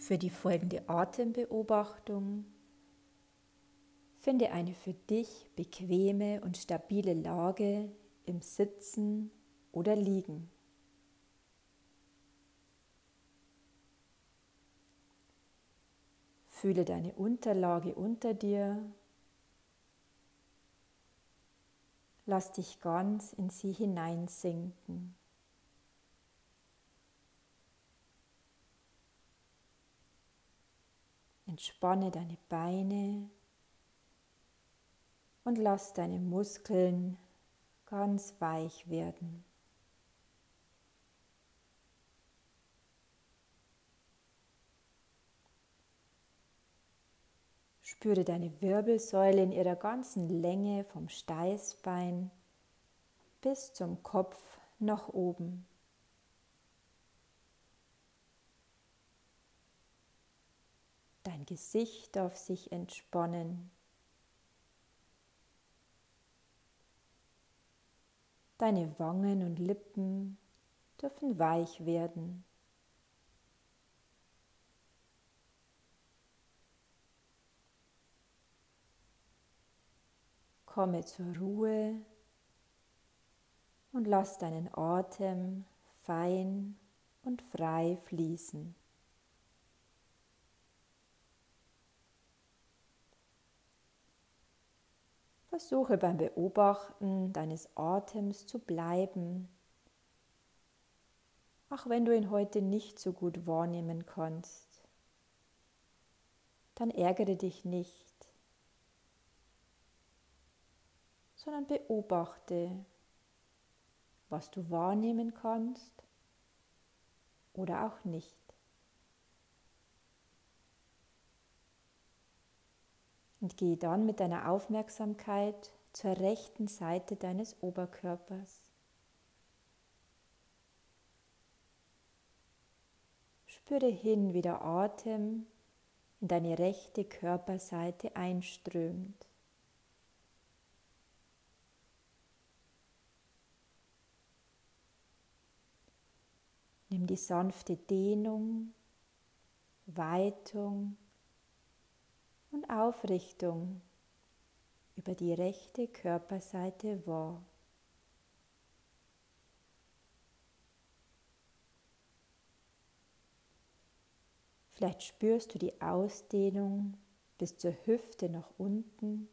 Für die folgende Atembeobachtung finde eine für dich bequeme und stabile Lage im Sitzen oder Liegen. Fühle deine Unterlage unter dir. Lass dich ganz in sie hineinsinken. Entspanne deine Beine und lass deine Muskeln ganz weich werden. Spüre deine Wirbelsäule in ihrer ganzen Länge vom Steißbein bis zum Kopf nach oben. Dein Gesicht darf sich entspannen. Deine Wangen und Lippen dürfen weich werden. Komme zur Ruhe und lass deinen Atem fein und frei fließen. Versuche beim Beobachten deines Atems zu bleiben, auch wenn du ihn heute nicht so gut wahrnehmen kannst. Dann ärgere dich nicht, sondern beobachte, was du wahrnehmen kannst oder auch nicht. Und gehe dann mit deiner Aufmerksamkeit zur rechten Seite deines Oberkörpers. Spüre hin, wie der Atem in deine rechte Körperseite einströmt. Nimm die sanfte Dehnung, Weitung und Aufrichtung über die rechte Körperseite wahr. Vielleicht spürst du die Ausdehnung bis zur Hüfte nach unten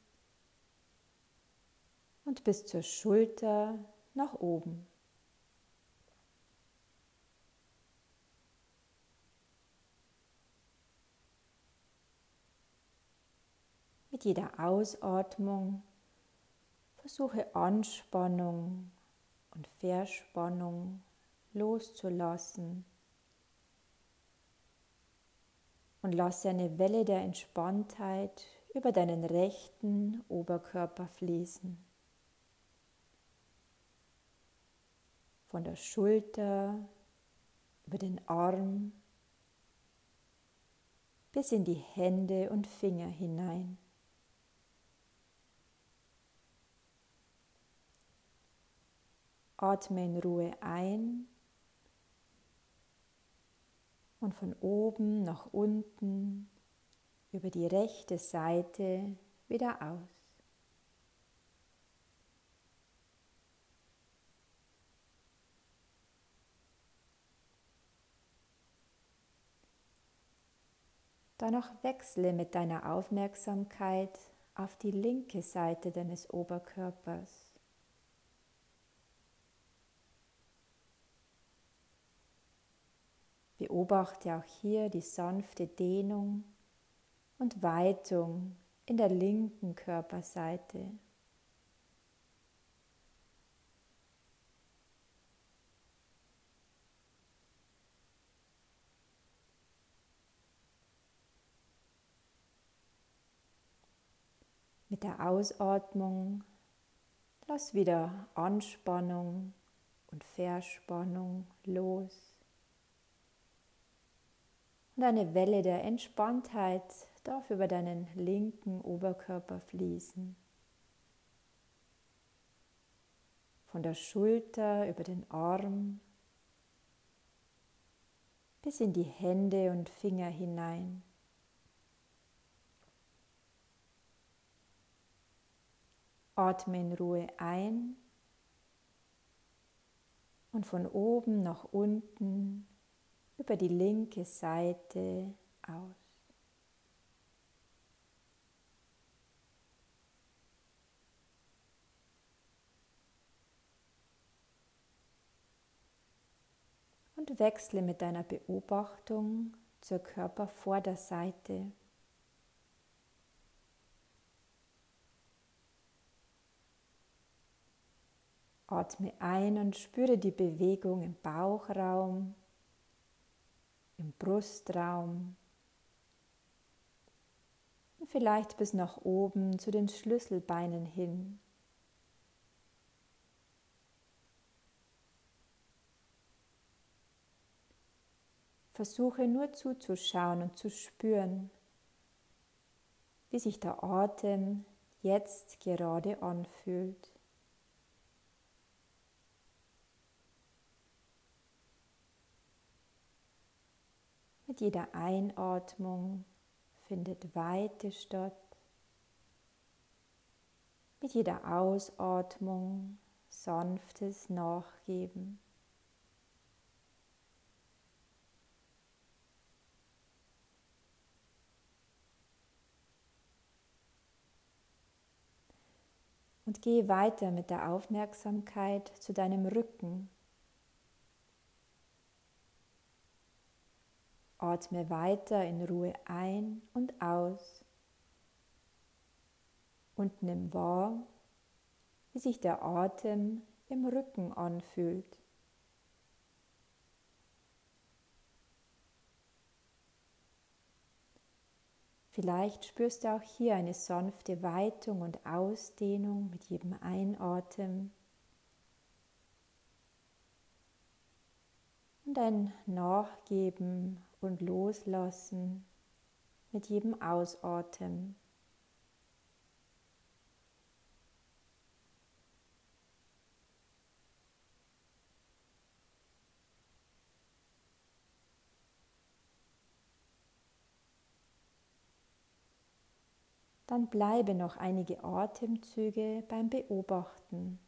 und bis zur Schulter nach oben. Mit jeder Ausatmung versuche Anspannung und Verspannung loszulassen und lasse eine Welle der Entspanntheit über deinen rechten Oberkörper fließen. Von der Schulter über den Arm bis in die Hände und Finger hinein. Atme in Ruhe ein und von oben nach unten über die rechte Seite wieder aus. Danach wechsle mit deiner Aufmerksamkeit auf die linke Seite deines Oberkörpers. Beobachte auch hier die sanfte Dehnung und Weitung in der linken Körperseite. Mit der Ausatmung lass wieder Anspannung und Verspannung los. Und eine Welle der Entspanntheit darf über deinen linken Oberkörper fließen. Von der Schulter über den Arm bis in die Hände und Finger hinein. Atme in Ruhe ein und von oben nach unten über die linke Seite aus. Und wechsle mit deiner Beobachtung zur Körpervorderseite. Atme ein und spüre die Bewegung im Bauchraum, im Brustraum und vielleicht bis nach oben zu den Schlüsselbeinen hin. Versuche nur zuzuschauen und zu spüren, wie sich der Atem jetzt gerade anfühlt. Mit jeder Einatmung findet Weite statt. Mit jeder Ausatmung sanftes Nachgeben. Und gehe weiter mit der Aufmerksamkeit zu deinem Rücken. Atme weiter in Ruhe ein und aus und nimm wahr, wie sich der Atem im Rücken anfühlt. Vielleicht spürst du auch hier eine sanfte Weitung und Ausdehnung mit jedem Einatmen und ein Nachgeben und Loslassen mit jedem Ausatmen. Dann bleibe noch einige Atemzüge beim Beobachten,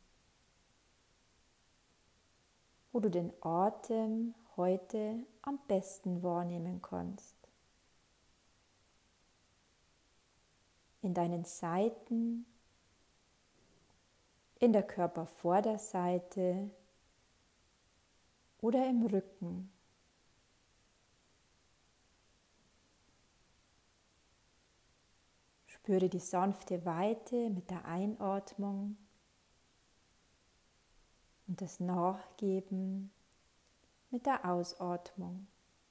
wo du den Atem heute am besten wahrnehmen kannst. In deinen Seiten, in der Körpervorderseite oder im Rücken. Spüre die sanfte Weite mit der Einatmung und das Nachgeben mit der Ausatmung.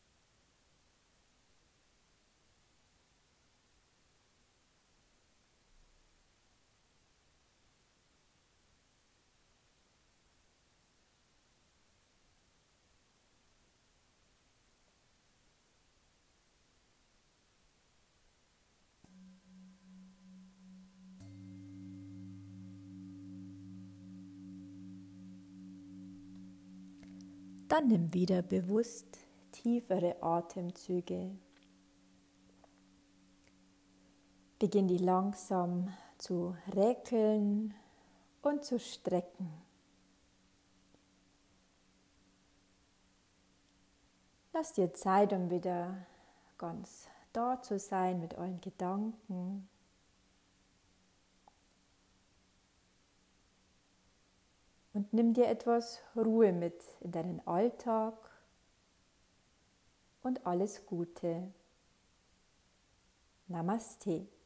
Dann nimm wieder bewusst tiefere Atemzüge. Beginn die langsam zu räkeln und zu strecken. Lass dir Zeit, um wieder ganz da zu sein mit allen Gedanken. Und nimm dir etwas Ruhe mit in deinen Alltag und alles Gute. Namaste.